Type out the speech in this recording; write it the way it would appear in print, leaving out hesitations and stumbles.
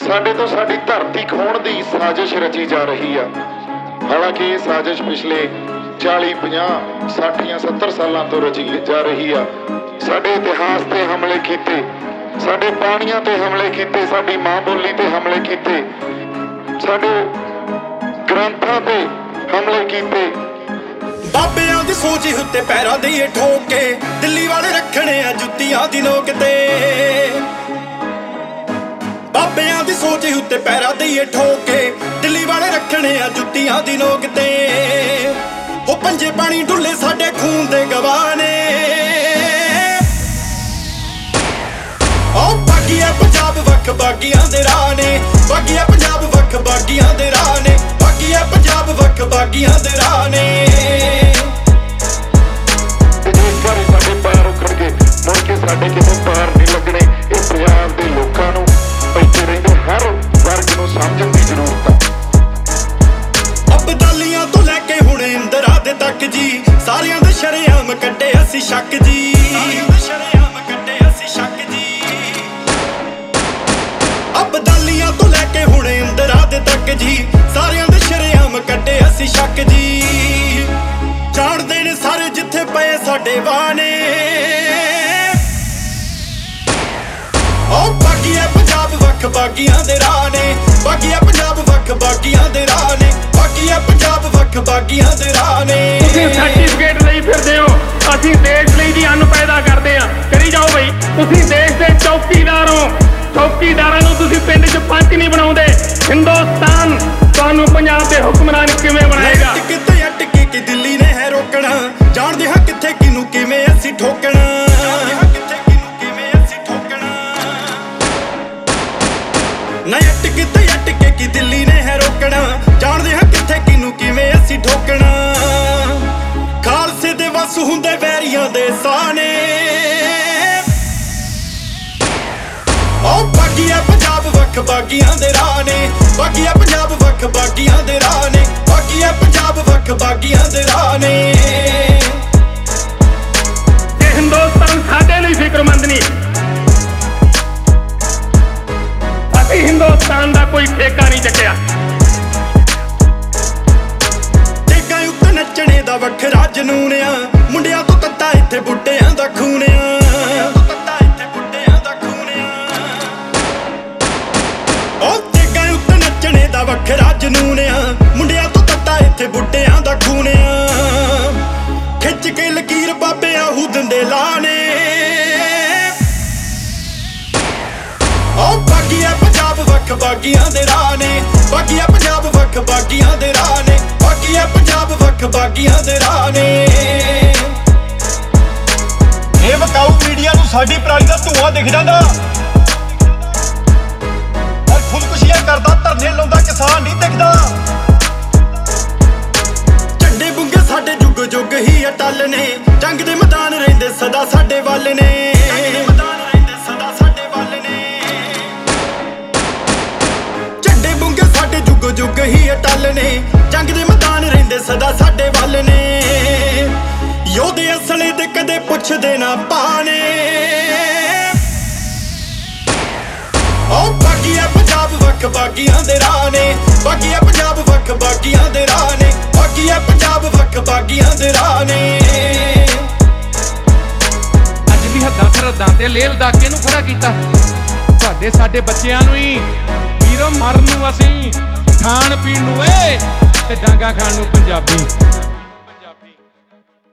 ਸਾਡੇ ਤੋਂ ਸਾਡੀ ਧਰਤੀ ਖੋਣ ਦੀ ਸਾਜ਼ਿਸ਼ ਰਚੀ ਜਾ ਰਹੀ ਆ। ਹਾਲਾਂਕਿ ਇਹ ਸਾਜ਼ਿਸ਼ ਪਿਛਲੇ 40, 50, 60 ਜਾਂ 70 ਸਾਲਾਂ ਤੋਂ ਰਚੀ ਜਾ ਰਹੀ ਆ। ਸਾਡੇ ਇਤਿਹਾਸ ਤੇ ਹਮਲੇ ਕੀਤੇ, ਸਾਡੇ ਪਾਣੀਆਂ ਤੇ ਹਮਲੇ ਕੀਤੇ, ਸਾਡੀ ਮਾਂ ਬੋਲੀ ਤੇ ਹਮਲੇ ਕੀਤੇ, ਸਾਡੇ ਗ੍ਰੰਥਾਂ ਤੇ ਹਮਲੇ ਕੀਤੇ। ਬਾਬਿਆਂ ਦੀ ਸੋਚ ਉੱਤੇ ਪੈਰਾਂ ਦੇਈਏ ਠੋਕ ਕੇ, ਦਿੱਲੀ ਵਾਲੇ ਰੱਖਣੇ ਆ ਜੁੱਤੀਆਂ ਦੀ ਨੋਕ ਤੇ। ਬਾਬਿਆਂ ਦੀ ਸੋਚ ਉੱਤੇ ਪੈਰਾਂ ਦੇਈਏ ਠੋਕ ਕੇ, ਦਿੱਲੀ ਵਾਲੇ ਰੱਖਣੇ ਆ ਜੁੱਤੀਆਂ ਦੀ ਨੋਕ ਤੇ। ਉਹ ਪੰਜੇ ਪਾਣੀ ਡੁੱਲੇ ਸਾਡੇ ਖੂਨ ਦੇ ਗਵਾਹ ਨੇ। ਉਹ ਬਾਗੀਆ ਪੰਜਾਬ ਵੱਖ ਬਾਗੀਆਂ ਦੇ ਰਾਹ ਨੇ, ਬਾਗੀਆ ਪੰਜਾਬ ਵੱਖ ਬਾਗੀਆਂ ਦੇ ਰਾਹ ਨੇ, ਬਾਗੀਆ ਪੰਜਾਬ ਵੱਖ ਬਾਗੀਆਂ ਦੇ ਰਾਹ ਨੇ। ਜਿਸ ਵਾਰੀ ਸਾਡੇ ਪੈਰ ਉਖੜ ਗਏ, ਮੁੜ ਕੇ ਸਾਡੇ ਕਿਸੇ ਪੈਰ ਨਹੀਂ ਲੱਗਣੇ। ਇਹ ਪੰਜਾਬ ਦੇ ਲੋਕਾਂ ਨੂੰ, ਇੱਥੇ ਰਹਿੰਦੇ ਹਰ ਵਰਗ ਨੂੰ ਸਮਝਣ ਦੀ ਜ਼ਰੂਰਤ ਆ। ਅਬਦਾਲੀਆਂ ਤੋਂ ਲੈ ਕੇ ਹੁਣ ਇੰਦਰਾ ਦੇ ਤੱਕ ਜੀ, ਸਾਰਿਆਂ ਦੇ ਸ਼ਰੇਆਮ ਕੱਢੇ ਅਸੀਂ ਸ਼ੱਕ ਜੀ, ਸਾਰਿਆਂ ਦੇ ਸ਼ਰੇਆਮ ਕੱਢੇ ਅਸੀਂ ਸ਼ੱਕ ਜੀ। ਅਬਦਾਲੀਆਂ ਤੋਂ ਲੈ ਕੇ ਹੁਣ ਇੰਦਰਾ ਦੇ ਤੱਕ ਜੀ, ਸਾਰਿਆਂ ਦੇ ਸ਼ਰੇਆਮ ਕੱਢੇ ਅਸੀਂ ਸ਼ੱਕ ਜੀ। ਜਾਣਦੇ ਨੇ ਸਾਰੇ ਜਿੱਥੇ ਪਏ ਸਾਡੇ ਬਾਣੇ। ਉਹ ਬਾਗੀਆ ਪੰਜਾਬ ਵੱਖ ਬਾਗੀਆਂ ਦੇ ਰਾਹ ਨੇ, ਬਾਗੀਆ ਪੰਜਾਬ ਵੱਖ ਬਾਗੀਆਂ ਦੇ ਰਾਹ ਨੇ, ਬਾਗੀਆ ਪੰਜਾਬ ਵੱਖ ਬਾਗੀਆਂ ਦੇ ਰਾਹ ਨੇ। ਤੁਸੀਂ ਸਰਟੀਫਿਕੇਟ ਲਈ ਫਿਰਦੇ ਹੋ, ਅਸੀਂ ਦੇਸ਼ ਲਈ ਜੀ ਅੰਨ ਪੈਦਾ ਕਰਦੇ ਆ। ਕਰੀ ਜਾਓ ਬਈ, ਤੁਸੀਂ ਦੇਸ਼ ਦੇ ਚੌਕੀਦਾਰ ਹੋ। ਚੌਕੀਦਾਰਾਂ ਨੂੰ ਤੁਸੀਂ ਪਿੰਡ 'ਚ ਪੰਚ ਨਹੀਂ ਬਣਾਉਂਦੇ। ਹਿੰਦੁਸਤਾਨ ਤੁਹਾਨੂੰ ਪੰਜਾਬ ਦੇ ਹੁਕਮਰਾਨ ਕਿਵੇਂ ਬਣਾਏਗਾ? ਕਿਤੇ ਅਟਕੇ ਕਿ ਦਿੱਲੀ ਨੇ ਹੈ ਰੋਕਣਾ, ਜਾਣਦੇ ਹਾਂ ਕਿੱਥੇ ਕਿਨੂੰ ਕਿਵੇਂ ਅਸੀਂ ਠੋਕਣਾ, ਜਾਣਦੇ ਹਾਂ ਕਿੱਥੇ ਕਿਨੂੰ ਕਿਵੇਂ ਅਸੀਂ ਠੋਕਣਾ। ਨਾ ਅਟਕੇ ਕਿ ਦਿੱਲੀ ਨੇ ਹੈ ਰੋਕਣਾ, ਜਾਣਦੇ ਹਾਂ ਕਿੱਥੇ ਕਿਨੂੰ ਕਿਵੇਂ ਅਸੀਂ ਠੋਕਣਾ। ਖਾਲਸੇ ਦੇ ਵਸ ਹੁੰਦੇ ਵੈਰੀਆਂ ਦੇ ਸਾਨੇ। ਉਹ ਬਾਗੀਆ ਪੰਜਾਬ ਵੱਖ ਬਾਗੀਆਂ ਦੇ ਰਾਹ ਨੇ, ਬਾਗੀਆ ਪੰਜਾਬ ਵੱਖ ਬਾਗੀਆਂ ਦੇ ਰਾਹ ਨੇ, ਬਾਗੀਆ ਪੰਜਾਬ ਵੱਖ ਬਾਗੀਆਂ ਦੇ ਰਾਹ ਨੇ। ਇਹ ਹਿੰਦੁਸਤਾਨ ਸਾਡੇ ਲਈ ਫਿਕਰਮੰਦ ਨਹੀਂ। ਅਸੀਂ ਹਿੰਦੁਸਤਾਨ ਦਾ ਕੋਈ ਠੇਕਾ ਨਹੀਂ ਚੱਕਿਆ। ਟੇਕਾਂ ਉੱਤੇ ਨੱਚਣੇ ਦਾ ਵੱਖਰਾ ਜਨੂਨ ਆ, ਮੁੰਡਿਆਂ ਤੋਂ ਤੱਤਾ ਇੱਥੇ ਬੁੱਢਿਆਂ ਦਾ ਖੂਨ ਆ। ਵੱਖਰਾ ਜਨੂਨ ਆ, ਮੁੰਡਿਆਂ ਤੋਂ ਤੱਤਾ ਇੱਥੇ ਬੁੱਢਿਆਂ ਦਾ ਖੂਨ ਆ। ਖਿੱਚ ਕੇ ਲਕੀਰ ਬਾਬੇ ਆਹੂ ਦਿੰਦੇ ਲਾਣੇ। ਉਹ ਬਾਗੀਆ ਪੰਜਾਬ ਵੱਖ ਬਾਗੀਆਂ ਦੇ ਰਾਹ ਨੇ, ਬਾਗੀਆ ਪੰਜਾਬ ਵੱਖ ਬਾਗੀਆਂ ਦੇ ਰਾਹ ਨੇ, ਬਾਗੀਆ ਪੰਜਾਬ ਵੱਖ ਬਾਗੀਆਂ ਦੇ ਰਾਹ ਨੇ। ਇਹ ਵਿਕਾਊ ਮੀਡੀਆ ਨੂੰ ਸਾਡੀ ਪਰਾਲੀ ਦਾ ਧੂੰਆਂ ਦਿਖ ਜਾਂਦਾ, ਖੁਦਕੁਸ਼ੀਆਂ ਕਰਦਾ, ਧਰਨੇ ਲਾਉਂਦਾ ਕਿਸਾਨ ਨਹੀਂ ਦਿਖਦਾ। ਝੰਡੇ ਬੁੰਗੇ ਸਾਡੇ ਜੁਗ ਜੁਗ ਹੀ ਅਟਲ ਨੇ, ਜੰਗ ਦੇ ਮੈਦਾਨ ਰਹਿੰਦੇ ਸਦਾ ਸਾਡੇ ਵੱਲ ਨੇ, ਜੰਗ ਦੇ ਮੈਦਾਨ ਰਹਿੰਦੇ ਸਦਾ ਸਾਡੇ ਵੱਲ ਨੇ। ਝੰਡੇ ਬੁੰਗੇ ਸਾਡੇ ਜੁਗ ਜੁਗ ਹੀ ਅਟਲ ਨੇ, ਜੰਗ ਦੇ ਮੈਦਾਨ ਰਹਿੰਦੇ ਸਦਾ ਸਾਡੇ ਵੱਲ ਨੇ। ਯੋਧੇ ਅਸਲੇ ਦੇ ਕਦੇ ਪੁੱਛਦੇ ਨਾ ਪਾਣੇ। ਉਹ ਬਾਗੀਆ ਪੰਜਾਬ ਵੱਖ ਬਾਗੀਆਂ ਦੇ ਰਾਹ ਨੇ, ਬਾਗੀਆ ਪੰਜਾਬ ਵੱਖ ਬਾਗੀਆਂ ਦੇ ਰਾਹ ਨੇ, ਬਾਗੀਆ ਪੰਜਾਬ ਵੱਖ ਬਾਗੀਆਂ ਦੇ ਰਾਹ ਨੇ। ਅੱਜ ਵੀ ਹੱਦਾਂ ਸਰਹੱਦਾਂ ਤੇ ਲੇਹ ਲਦਾਕੇ ਨੂੰ ਖੜਾ ਕੀਤਾ। ਤੁਹਾਡੇ ਸਾਡੇ ਬੱਚਿਆਂ ਨੂੰ ਹੀ ਵੀਰੋ ਮਰਨ ਨੂੰ ਅਸੀਂ, ਖਾਣ ਪੀਣ ਨੂੰ ਏ ਤੇ ਡਾਂਗਾ ਖਾਣ ਨੂੰ ਪੰਜਾਬੀ।